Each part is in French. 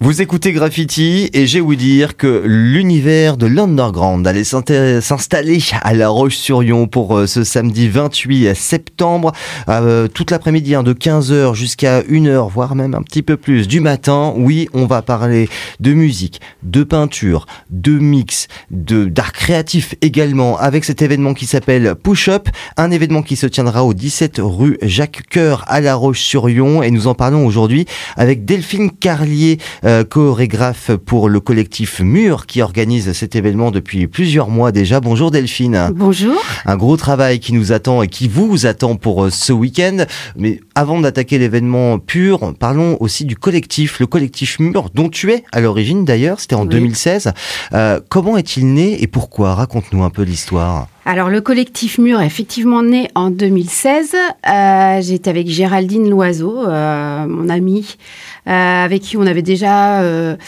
Vous écoutez Graffiti et j'ai ouï dire que l'univers de l'underground allait s'installer à La Roche-sur-Yon pour ce samedi 28 septembre, toute l'après-midi, de 15h jusqu'à 1h, voire même un petit peu plus du matin. Oui, on va parler de musique, de peinture, de mix, d'art créatif également, avec cet événement qui s'appelle Push Up, un événement qui se tiendra au 17 rue Jacques Coeur à La Roche-sur-Yon, et nous en parlons aujourd'hui avec Delphine Carlier, chorégraphe pour le collectif Mur qui organise cet événement depuis plusieurs mois déjà. Bonjour Delphine. Bonjour. Un gros travail qui nous attend et qui vous attend pour ce week-end. Mais avant d'attaquer l'événement pur, parlons aussi du collectif, le collectif Mur, dont tu es à l'origine d'ailleurs, c'était en 2016. Comment est-il né et pourquoi? Raconte-nous un peu l'histoire. Alors le collectif Mur est effectivement né en 2016. J'étais avec Géraldine Loiseau, mon amie, avec qui on avait déjà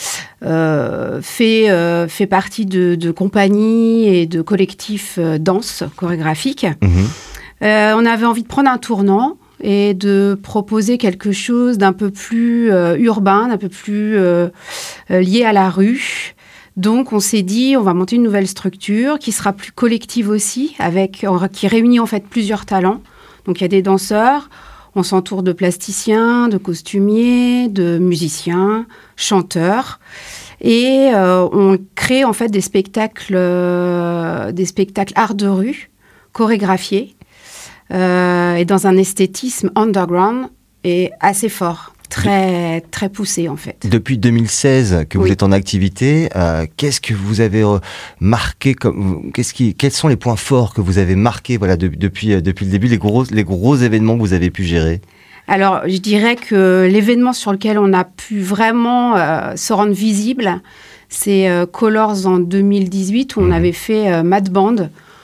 fait partie de compagnies et de collectifs danse chorégraphique. On avait envie de prendre un tournant et de proposer quelque chose d'un peu plus urbain, d'un peu plus lié à la rue. Donc, on s'est dit, on va monter une nouvelle structure qui sera plus collective aussi, qui réunit en fait plusieurs talents. Donc, il y a des danseurs, on s'entoure de plasticiens, de costumiers, de musiciens, chanteurs. Et on crée en fait des spectacles art de rue, chorégraphiés, et dans un esthétisme underground et assez fort. Très, très poussé, en fait. Depuis 2016 que vous êtes en activité, qu'est-ce que vous avez marqué quels sont les points forts que vous avez marqués depuis le début, les gros événements que vous avez pu gérer? Alors, je dirais que l'événement sur lequel on a pu vraiment se rendre visible, c'est Colors en 2018, où on avait fait Mad Band.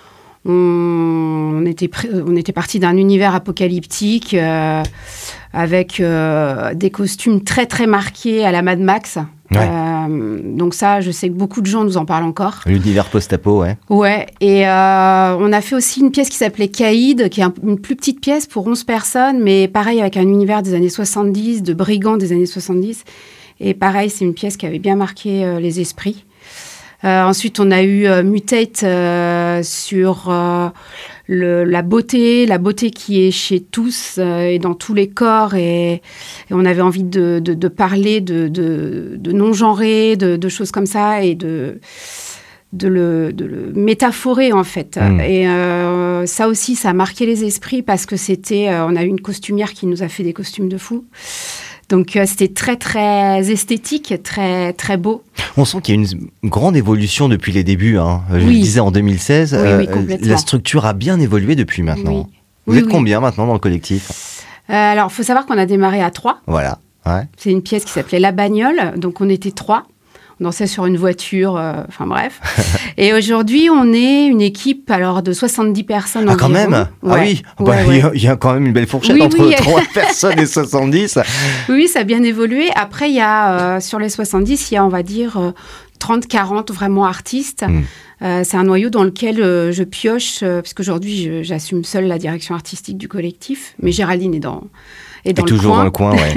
On était parti d'un univers apocalyptique avec des costumes très très marqués à la Mad Max. Ouais. Donc ça, je sais que beaucoup de gens nous en parlent encore. L'univers post-apo, ouais. Ouais, et on a fait aussi une pièce qui s'appelait Caïd, qui est une plus petite pièce pour 11 personnes, mais pareil avec un univers des années 70, de brigands des années 70. Et pareil, c'est une pièce qui avait bien marqué les esprits. Ensuite, on a eu Mutate sur la beauté qui est chez tous et dans tous les corps. Et on avait envie de parler de non-genré, de choses comme ça, et de le métaphorer, en fait. Et ça aussi, ça a marqué les esprits parce que on a eu une costumière qui nous a fait des costumes de fou. Donc, c'était très, très esthétique, très, très beau. On sent qu'il y a une grande évolution depuis les débuts. Je le disais en 2016. La structure a bien évolué depuis maintenant. Vous êtes combien maintenant dans le collectif? Alors, il faut savoir qu'on a démarré à 3. Voilà. Ouais. C'est une pièce qui s'appelait La Bagnole. Donc, on était 3. On dansait sur une voiture, enfin bref. Et aujourd'hui, on est une équipe de 70 personnes environ. Quand même? Ouais. Ah oui, il y a quand même une belle fourchette entre 3 personnes et 70. Oui, ça a bien évolué. Après, il y a, sur les 70, il y a, on va dire, 30-40 vraiment artistes. C'est un noyau dans lequel je pioche, puisqu'aujourd'hui, j'assume seule la direction artistique du collectif. Mais Géraldine est toujours dans le coin, ouais.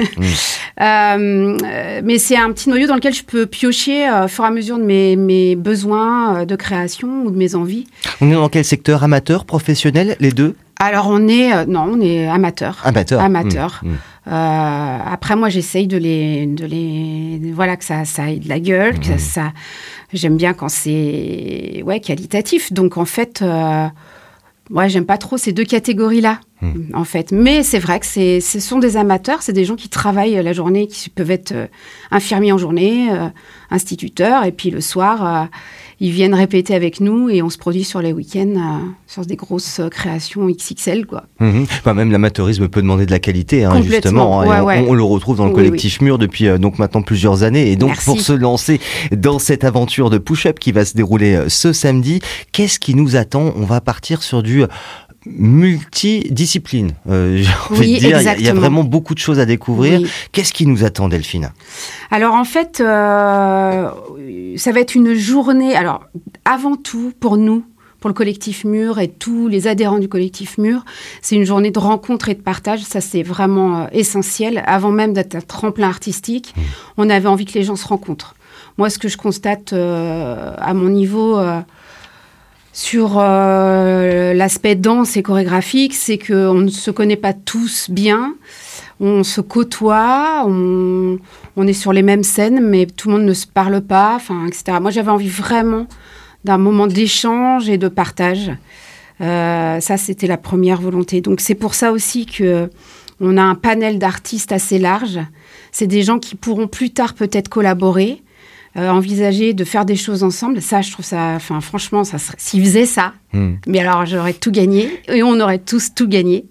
Mais c'est un petit noyau dans lequel je peux piocher au fur et à mesure de mes besoins de création ou de mes envies. On est dans quel secteur? Amateur, professionnel, les deux? Alors, on est amateur. Amateur. Après, moi, j'essaye voilà, que ça ait de la gueule, que ça, j'aime bien quand c'est, qualitatif. Donc, en fait, j'aime pas trop ces deux catégories-là, en fait. Mais c'est vrai que ce sont des amateurs, c'est des gens qui travaillent la journée, qui peuvent être infirmiers en journée, instituteurs, et puis le soir, ils viennent répéter avec nous et on se produit sur les week-ends sur des grosses créations XXL, quoi. Même l'amateurisme peut demander de la qualité, justement. On le retrouve dans le collectif Mur depuis donc maintenant plusieurs années. Et donc, pour se lancer dans cette aventure de push-up qui va se dérouler ce samedi, qu'est-ce qui nous attend? On va partir sur du multidiscipline. J'ai envie de dire, il y a vraiment beaucoup de choses à découvrir. Qu'est-ce qui nous attend, Delphine? Alors, en fait, ça va être une journée. Alors, avant tout, pour nous, pour le collectif Mur et tous les adhérents du collectif Mur. C'est une journée de rencontre et de partage. Ça, c'est vraiment essentiel. Avant même d'être un tremplin artistique, on avait envie que les gens se rencontrent. Moi, ce que je constate à mon niveau sur l'aspect danse et chorégraphique, c'est qu'on ne se connaît pas tous bien. On se côtoie, on est sur les mêmes scènes, mais tout le monde ne se parle pas, etc. Moi, j'avais envie vraiment d'un moment d'échange et de partage. Ça, c'était la première volonté. Donc, c'est pour ça aussi qu'on a un panel d'artistes assez large. C'est des gens qui pourront plus tard peut-être collaborer, envisager de faire des choses ensemble. Ça, je trouve ça... franchement, s'ils faisaient ça, mais alors, j'aurais tout gagné et on aurait tous tout gagné.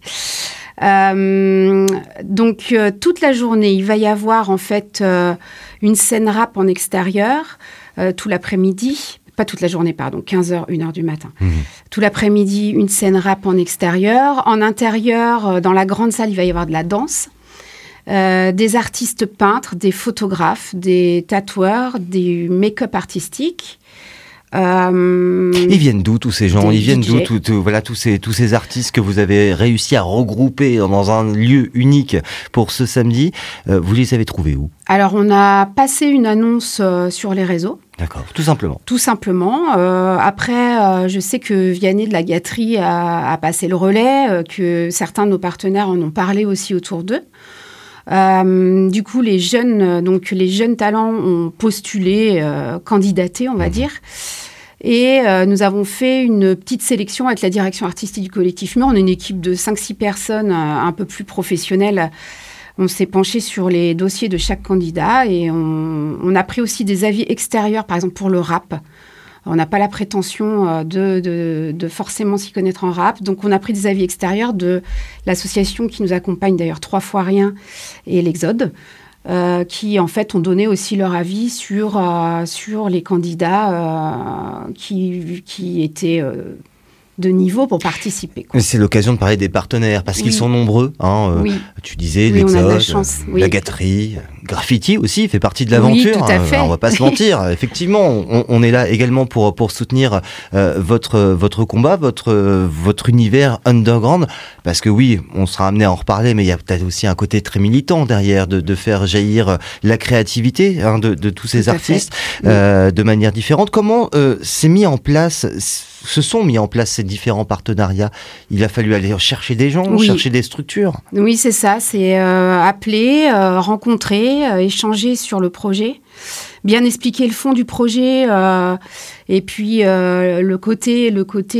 Donc, toute la journée, il va y avoir en fait une scène rap en extérieur, tout l'après-midi, pas toute la journée, pardon, 15h, 1h du matin. Tout l'après-midi, une scène rap en extérieur. En intérieur, dans la grande salle, il va y avoir de la danse. Des artistes peintres, des photographes, des tatoueurs, des make-up artistiques. Ils viennent d'où tous ces gens? Ils viennent d'où tous ces artistes que vous avez réussi à regrouper dans un lieu unique pour ce samedi? Vous les avez trouvés où? Alors, on a passé une annonce sur les réseaux. D'accord, tout simplement. Tout simplement. Après, je sais que Vianney de la Gâterie a passé le relais, que certains de nos partenaires en ont parlé aussi autour d'eux. Du coup, les jeunes talents ont postulé, candidaté, on va dire. Et nous avons fait une petite sélection avec la direction artistique du collectif Mur. On est une équipe de 5-6 personnes un peu plus professionnelles. On s'est penché sur les dossiers de chaque candidat et on a pris aussi des avis extérieurs, par exemple pour le rap. On n'a pas la prétention de forcément s'y connaître en rap. Donc, on a pris des avis extérieurs de l'association qui nous accompagne, d'ailleurs, 3 fois rien, et l'Exode, qui, en fait, ont donné aussi leur avis sur les candidats qui étaient de niveau pour participer. C'est l'occasion de parler des partenaires, parce qu'ils sont nombreux. Oui. Tu disais, on a de la l'Exode, chance. la Gâterie, Graffiti aussi fait partie de l'aventure. Oui, tout à fait. On va pas se mentir. Effectivement, on est là également pour soutenir votre combat, votre univers underground, parce que oui, on sera amené à en reparler, mais il y a peut-être aussi un côté très militant derrière de faire jaillir la créativité de tous ces artistes de manière différente. Comment se sont mis en place ces différents partenariats? Il a fallu aller chercher des gens, chercher des structures. Oui, c'est ça. C'est appeler, rencontrer, échanger sur le projet, bien expliquer le fond du projet et puis le côté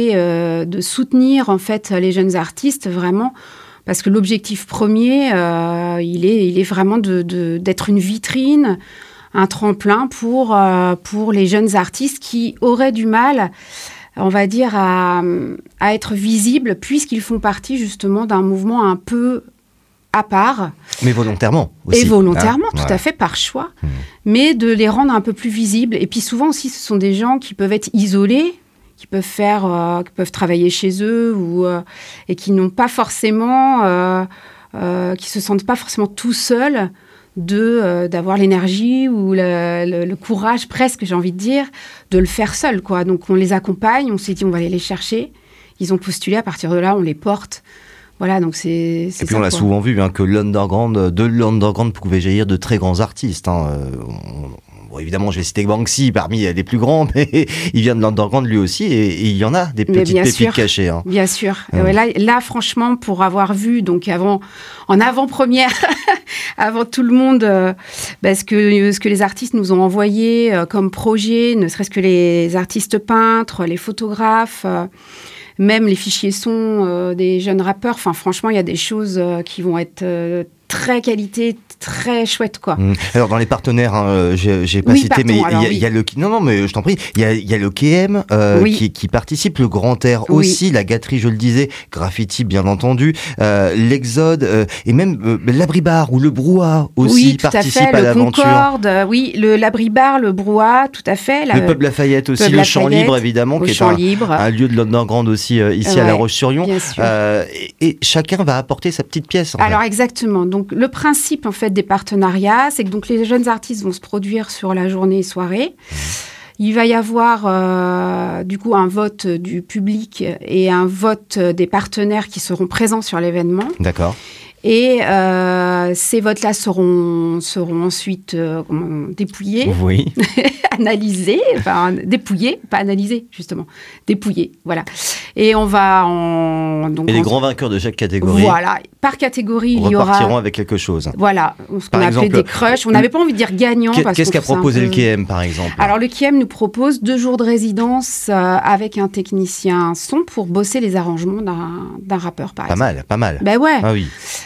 de soutenir en fait les jeunes artistes vraiment. Parce que l'objectif premier, il est vraiment d'être une vitrine, un tremplin pour les jeunes artistes qui auraient du mal, on va dire, à être visibles, puisqu'ils font partie justement d'un mouvement un peu à part. Mais volontairement aussi. Et volontairement, tout à fait, par choix. Mais de les rendre un peu plus visibles. Et puis souvent aussi, ce sont des gens qui peuvent être isolés, qui peuvent travailler chez eux et qui n'ont pas forcément, qui se sentent pas forcément tout seuls d'avoir l'énergie ou le courage presque, j'ai envie de dire, de le faire seul, quoi. Donc on les accompagne, on s'est dit on va aller les chercher. Ils ont postulé, à partir de là, on les porte. Voilà, donc c'est et puis ça, on l'a souvent vu que de l'underground pouvait jaillir de très grands artistes. Bon, évidemment, je vais citer Banksy parmi les plus grands, mais il vient de l'underground lui aussi, et il y en a des petites pépites cachées. Bien sûr. Là, franchement, pour avoir vu, donc en avant-première, avant tout le monde, ce que les artistes nous ont envoyé comme projet, ne serait-ce que les artistes peintres, les photographes, même les fichiers sons des jeunes rappeurs. Enfin, franchement, il y a des choses qui vont être très qualité, très chouette, quoi. Alors, dans les partenaires, j'ai pas cité, mais il y a le... Non, mais je t'en prie. Il y a le KM qui participe, le Grand Air aussi, la Gâterie, je le disais, Graffiti, bien entendu, l'Exode, et même l'Abri-Bar ou le Brouhaha aussi participe à l'aventure. Le Concorde, l'Abri-Bar, le Brouhaha, tout à fait. Le Pub Lafayette aussi, le Champ Libre, évidemment, qui est un lieu de l'underground aussi, ici à La Roche-sur-Yon. Et chacun va apporter sa petite pièce. Alors, exactement. Donc, le principe, en fait, des partenariats, c'est que donc, les jeunes artistes vont se produire sur la journée et soirée. Il va y avoir du coup un vote du public et un vote des partenaires qui seront présents sur l'événement. D'accord. Et ces votes-là seront ensuite dépouillés, oui. analysés, enfin dépouillés, pas analysés justement, dépouillés, voilà. Et on va et les grands vainqueurs de chaque catégorie. Voilà, par catégorie, il y aura repartiront avec quelque chose. Voilà, ce qu'on appelait des crushs. On n'avait pas envie de dire gagnant. Qu'est-ce qu'a proposé le KM par exemple? Alors le KM nous propose 2 jours de résidence avec un technicien son pour bosser les arrangements d'un rappeur par exemple. Pas mal. Ben ouais. Ah oui.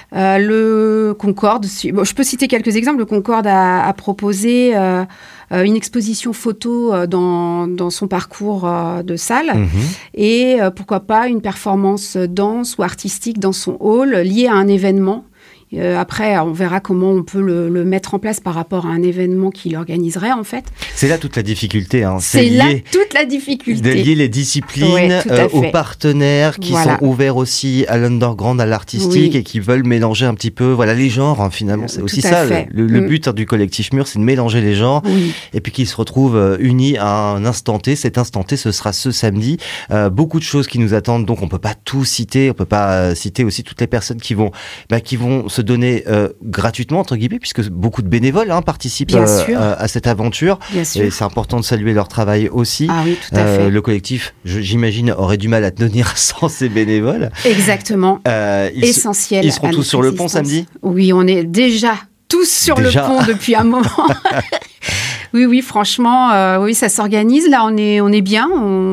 Le Concorde, je peux citer quelques exemples. Le Concorde a proposé une exposition photo dans son parcours de salle et pourquoi pas une performance danse ou artistique dans son hall liée à un événement. Après, on verra comment on peut le mettre en place par rapport à un événement qu'il organiserait, en fait. C'est là toute la difficulté. Hein. C'est là toute la difficulté. De lier les disciplines aux partenaires qui sont ouverts aussi à l'underground, à l'artistique et qui veulent mélanger un petit peu les genres. Hein, finalement, c'est aussi ça. Le but du collectif Mur, c'est de mélanger les genres et puis qu'ils se retrouvent unis à un instant T. Cet instant T, ce sera ce samedi. Beaucoup de choses qui nous attendent, donc on peut pas tout citer. On peut pas citer aussi toutes les personnes qui vont se donner gratuitement, entre guillemets, puisque beaucoup de bénévoles participent à cette aventure. Et c'est important de saluer leur travail aussi. Ah oui, tout à fait. Le collectif, j'imagine, aurait du mal à tenir sans ces bénévoles. Exactement. Essentiel. Ils seront tous sur le pont samedi ? Oui, on est déjà tous sur le pont depuis un moment. Oui, franchement, oui, ça s'organise. Là, on est bien.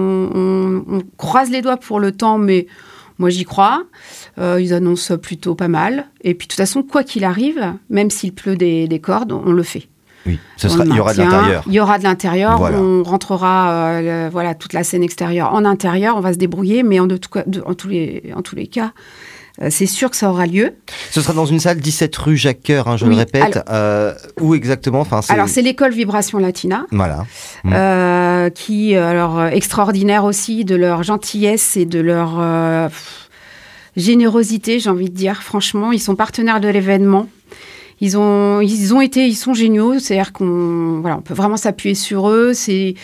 On croise les doigts pour le temps, mais moi, j'y crois. Ils annoncent plutôt pas mal. Et puis, de toute façon, quoi qu'il arrive, même s'il pleut des cordes, on le fait. Oui, il y aura de l'intérieur. Il y aura de l'intérieur. Voilà. On rentrera toute la scène extérieure en intérieur. On va se débrouiller, mais en tous les cas, c'est sûr que ça aura lieu. Ce sera dans une salle 17 rue Jacques Coeur, je le répète. Où exactement ? Alors, c'est l'école Vibration Latina. Voilà. Qui, extraordinaire aussi de leur gentillesse et de leur générosité, j'ai envie de dire. Franchement, ils sont partenaires de l'événement. Ils sont géniaux. C'est-à-dire qu'on peut vraiment s'appuyer sur eux.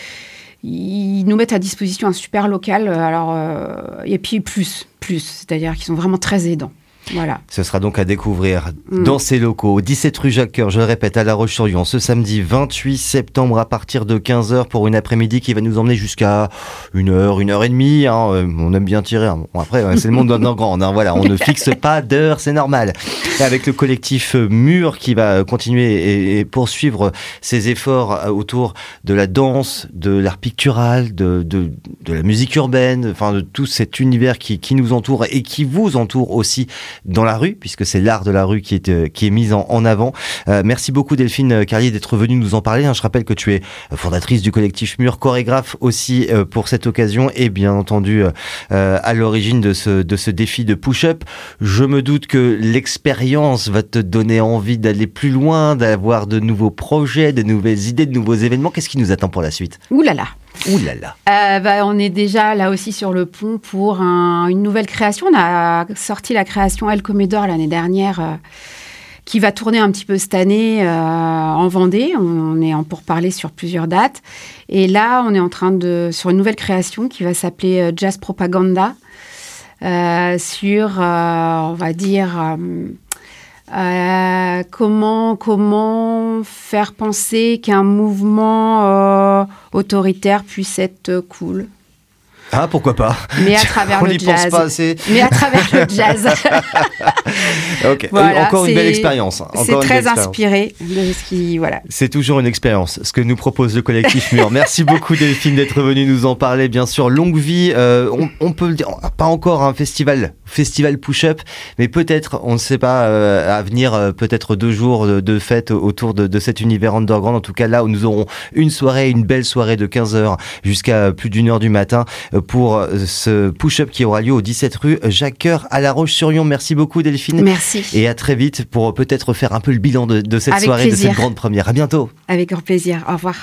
Ils nous mettent à disposition un super local. Et puis plus. C'est-à-dire qu'ils sont vraiment très aidants. Voilà. Ce sera donc à découvrir dans ces locaux, 17 rue Jacques Coeur, je le répète, à La Roche-sur-Yon, ce samedi 28 septembre à partir de 15h pour une après-midi qui va nous emmener jusqu'à 1h, 1h30. On aime bien tirer. Bon, après, c'est le monde underground. On ne fixe pas d'heure, c'est normal. Et avec le collectif Mur qui va continuer et poursuivre ses efforts autour de la danse, de l'art pictural, de la musique urbaine, de tout cet univers qui nous entoure et qui vous entoure aussi dans la rue, puisque c'est l'art de la rue qui est mis en avant. Merci beaucoup Delphine Carlier d'être venue nous en parler. Je rappelle que tu es fondatrice du collectif Mur, chorégraphe aussi pour cette occasion et bien entendu à l'origine de ce défi de push-up. Je me doute que l'expérience va te donner envie d'aller plus loin, d'avoir de nouveaux projets, de nouvelles idées, de nouveaux événements. Qu'est-ce qui nous attend pour la suite ? Ouh là là. On est déjà là aussi sur le pont pour une nouvelle création. On a sorti la création El Comedor l'année dernière qui va tourner un petit peu cette année en Vendée. On est en pourparlers sur plusieurs dates. Et là, on est en train sur une nouvelle création qui va s'appeler Jazz Propaganda sur, on va dire... comment faire penser qu'un mouvement autoritaire puisse être cool. Ah, pourquoi pas ? Mais à travers le jazz. Pense pas assez. Mais à travers le jazz. Ok. Encore une belle expérience. C'est très inspiré de ce qui, C'est toujours une expérience, ce que nous propose le collectif Mur. Merci beaucoup Delphine d'être venue nous en parler. Bien sûr, longue vie. On peut le dire, pas encore un festival push-up, mais peut-être, on ne sait pas, à venir, peut-être 2 jours de fête autour de cet univers underground. En tout cas, là où nous aurons une belle soirée de 15h jusqu'à plus d'1h du matin pour ce push-up qui aura lieu au 17 rue Jacques Coeur à La Roche-sur-Yon. Merci beaucoup Delphine. Merci. Et à très vite pour peut-être faire un peu le bilan de cette Avec soirée, plaisir. de cette grande première. À bientôt. Avec grand plaisir. Au revoir.